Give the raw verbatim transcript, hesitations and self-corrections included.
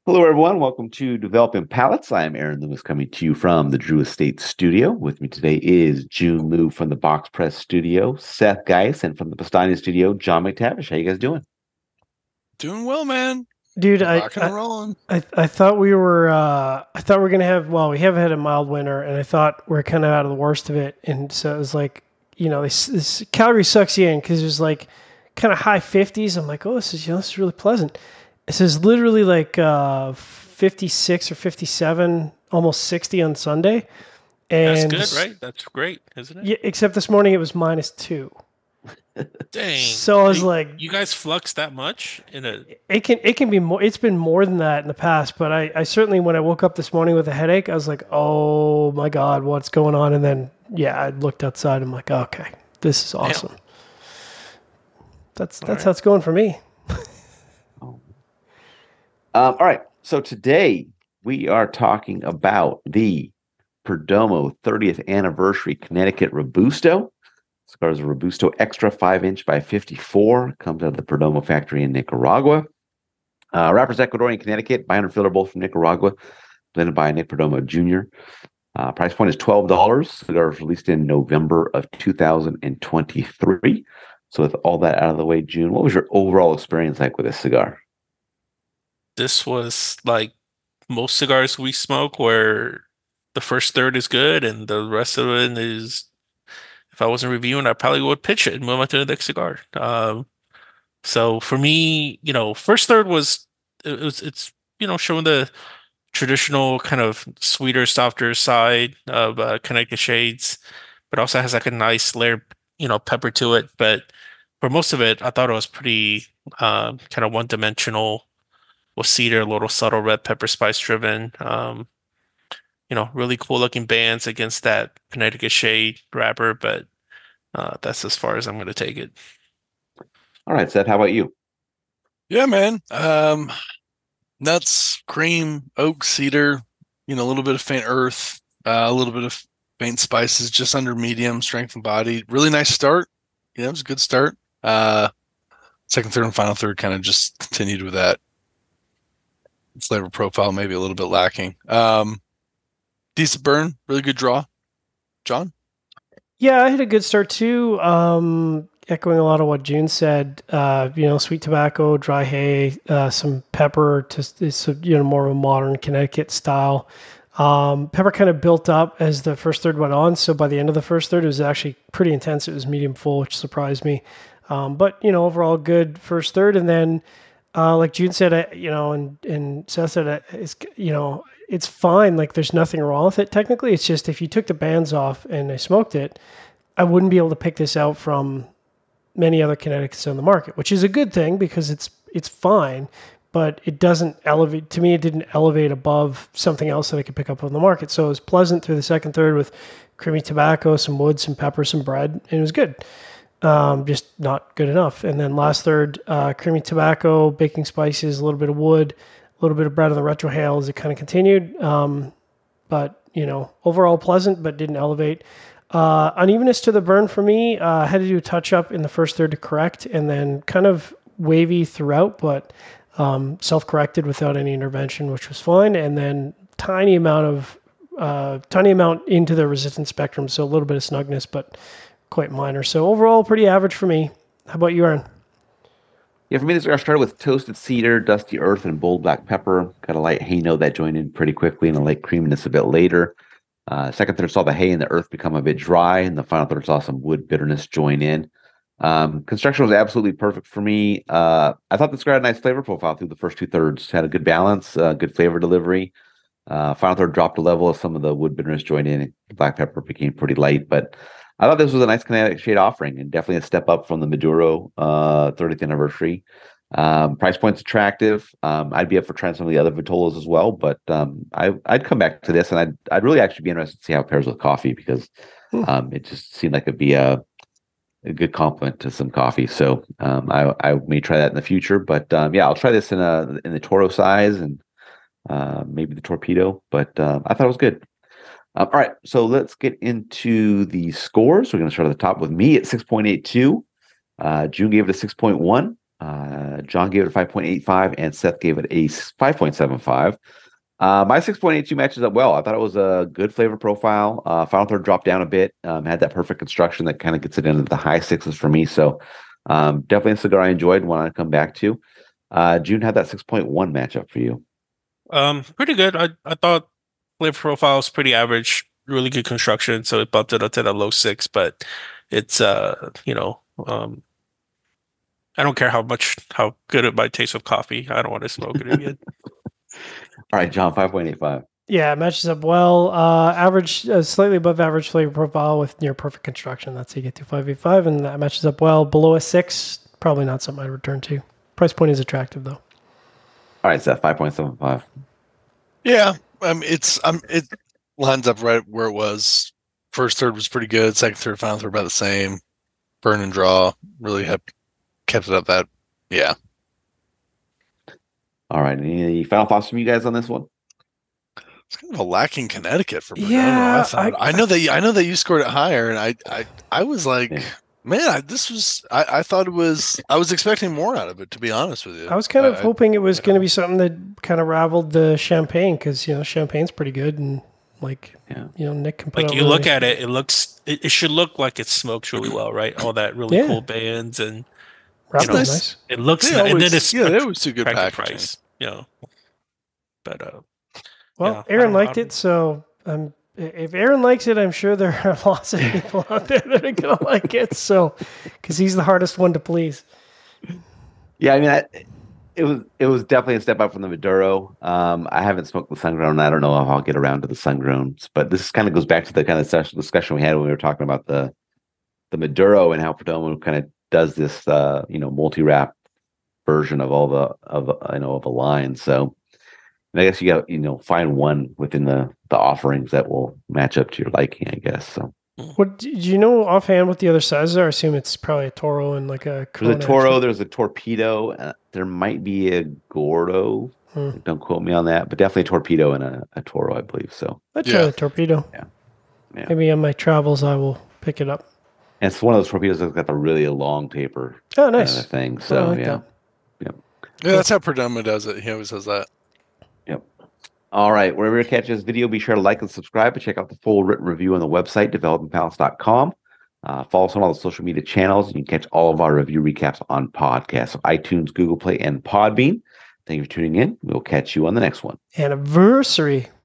Hello, everyone. Welcome to Developing Palettes. I am Aaron Lewis coming to you from the Drew Estate Studio. With me today is June Liu from the Box Press Studio, Seth Geis, and from the Pastani Studio, John McTavish. How you guys doing? Doing well, man. Dude, I, Rocking I and rolling. I I thought we were uh I thought we are gonna have well we have had a mild winter and I thought we're kind of out of the worst of it, and so it was like, you know, this, this Calgary sucks you in because it was like kind of high fifties. I'm like, oh, this is, you know, this is really pleasant. This is literally like uh fifty-six or fifty-seven, almost sixty on Sunday, That's and good, this, right? That's great, isn't it? yeah, except this morning it was minus two. Dang. So I was You, like, you guys flux that much in a it can it can be more. It's been more than that in the past, but I, I certainly, when I woke up this morning with a headache, I was like, oh my god, what's going on? And then yeah, I looked outside. I'm like, okay, this is damn. awesome. That's All that's right. how it's going for me. Oh. Um, all right. So today we are talking about the Perdomo thirtieth Anniversary Connecticut Robusto. Cigar is a Robusto Extra five inch by fifty-four. Comes out of the Perdomo factory in Nicaragua. Uh, wrappers Ecuadorian, Connecticut. Binder and filler both from Nicaragua. Blended by Nick Perdomo Junior Uh, price point is twelve dollars. Cigar was released in November of two thousand twenty-three. So with all that out of the way, June, what was your overall experience like with this cigar? This was like most cigars we smoke where the first third is good and the rest of it is, if I wasn't reviewing, I probably would pitch it and move on to the next cigar. Um, so for me, you know, first third was it was it's you know showing the traditional kind of sweeter, softer side of uh, Connecticut Shades, but also has like a nice layered, you know, pepper to it. But for most of it, I thought it was pretty uh, kind of one-dimensional with cedar, a little subtle red pepper spice driven. Um, you know, really cool looking bands against that Connecticut Shade wrapper, but uh, that's as far as I'm going to take it. All right, Seth, how about you? Yeah, man. Um, nuts, cream, oak, cedar, you know, a little bit of faint earth, uh, a little bit of faint spices, just under medium strength and body. Really nice start. Yeah, it was a good start. Uh, second, third, and final third kind of just continued with that flavor profile, maybe a little bit lacking. Um, decent burn, really good draw. John? Yeah, I had a good start too. Um, echoing a lot of what June said. Uh, you know, sweet tobacco, dry hay, uh, some pepper. Just it's a, you know, more of a modern Connecticut style. Um, pepper kind of built up as the first third went on. So by the end of the first third, it was actually pretty intense. It was medium full, which surprised me. Um, but you know, overall good first third, and then uh, like June said, I, you know, and and Seth said, uh, it's, you know, it's fine. Like there's nothing wrong with it technically. It's just if you took the bands off and I smoked it, I wouldn't be able to pick this out from many other Connecticut's on the market, which is a good thing because it's it's fine, but it doesn't elevate. To me, it didn't elevate above something else that I could pick up on the market. So it was pleasant through the second third with creamy tobacco, some wood, some pepper, some bread, and it was good. Um, just not good enough. And then last third, uh, creamy tobacco, baking spices, a little bit of wood, a little bit of bread on the retrohale as it kind of continued. Um, but you know, overall pleasant, but didn't elevate. Uh, unevenness to the burn for me. Uh, I had to do a touch up in the first third to correct, and then kind of wavy throughout, but um, self-corrected without any intervention, which was fine. And then tiny amount of uh, tiny amount into the resistance spectrum, so a little bit of snugness, but quite minor. So overall, pretty average for me. How about you, Aaron? Yeah, for me, this cigar started with toasted cedar, dusty earth, and bold black pepper. Got a light hay note that joined in pretty quickly, and a light creaminess a bit later. Uh, second third saw the hay and the earth become a bit dry, and the final third saw some wood bitterness join in. Um, construction was absolutely perfect for me. Uh, I thought this cigar had a nice flavor profile through the first two thirds. Had a good balance, uh, good flavor delivery. Uh, final third dropped a level as some of the wood bitterness joined in. The black pepper became pretty light, but I thought this was a nice Connecticut shade offering and definitely a step up from the Maduro uh, thirtieth anniversary. Um, price point's attractive. Um, I'd be up for trying some of the other Vitolas as well, but um, I, I'd come back to this, and I'd I'd really actually be interested to see how it pairs with coffee because Hmm. um, it just seemed like it'd be a, a good complement to some coffee. So um, I I may try that in the future, but um, yeah, I'll try this in a in the Toro size and uh, maybe the Torpedo. But um, I thought it was good. Um, all right, so let's get into the scores. We're going to start at the top with me at six point eight two. Uh, June gave it a six point one. Uh, John gave it a five point eight five, and Seth gave it a five point seven five. Uh, my six point eight two matches up well. I thought it was a good flavor profile. Uh, Final Third dropped down a bit. Um, had that perfect construction that kind of gets it into the high sixes for me. So um, definitely a cigar I enjoyed and want to come back to. Uh, June had that six point one matchup for you. Um, pretty good. I, I thought flavor profile was pretty average, really good construction, so it bumped it up to the low six, but it's uh, you know, um I don't care how much how good it might taste with coffee. I don't want to smoke it again. All right, John, five point eight five. Yeah, it matches up well. Uh, average, uh, slightly above average flavor profile with near perfect construction. That's how you get to five eight five, and that matches up well. Below a six, probably not something I'd return to. Price point is attractive though. All right, Seth, five point seven five. Yeah, um, it's um, it lines up right where it was. First third was pretty good. Second third, final third about the same. Burn and draw really have kept it up. That yeah. All right, any final thoughts from you guys on this one? It's kind of a lacking Connecticut for Perdomo. Yeah, I, thought. I- I know that you, I know that you scored it higher, and I I, I was like, Yeah. man, I, this was I, I thought it was I was expecting more out of it. To be honest with you, I was kind of I- hoping it was yeah. going to be something that kind of raveled the champagne because you know champagne's pretty good and like Yeah. you know Nick can put Like out you really- look at it, it looks it, it should look like it smokes really well, right? All that really Yeah. cool bands, and Ravel's know, nice. nice. it looks They nice. And always- then it's yeah, they always do good attractive packaging. price, you know. But uh Well, Yeah, I Aaron don't- liked I don't- it, so um, if Aaron likes it, I'm sure there are lots of people out there that are going to like it. So, because he's the hardest one to please. Yeah, I mean, I, it was it was definitely a step up from the Maduro. Um, I haven't smoked the Sungrown. I don't know if I'll get around to the Sungrowns, but this kind of goes back to the kind of session, discussion we had when we were talking about the the Maduro and how Perdomo kind of does this, uh, you know, multi wrap version of all the of you know of a line. So, and I guess you got you know find one within the the offerings that will match up to your liking. I guess so. What do you know offhand what the other sizes are? I assume it's probably a Toro and like a There's a Corona Toro. actually. There's a Torpedo. Uh, there might be a Gordo. Hmm. Don't quote me on that, but definitely a Torpedo and a, a Toro, I believe. So, I'd try Yeah. the Torpedo. Yeah. Yeah. Maybe on my travels I will pick it up. and it's one of those torpedoes that's got the really long taper Oh, kind nice. of thing. I So like yeah. that. Yeah, that's how Perdomo does it. He always does that. All right. Wherever you catch this video, be sure to like and subscribe and check out the full written review on the website, development palace dot com. Uh, follow us on all the social media channels, and you can catch all of our review recaps on podcasts, so iTunes, Google Play, and Podbean. Thank you for tuning in. We'll catch you on the next one. Anniversary.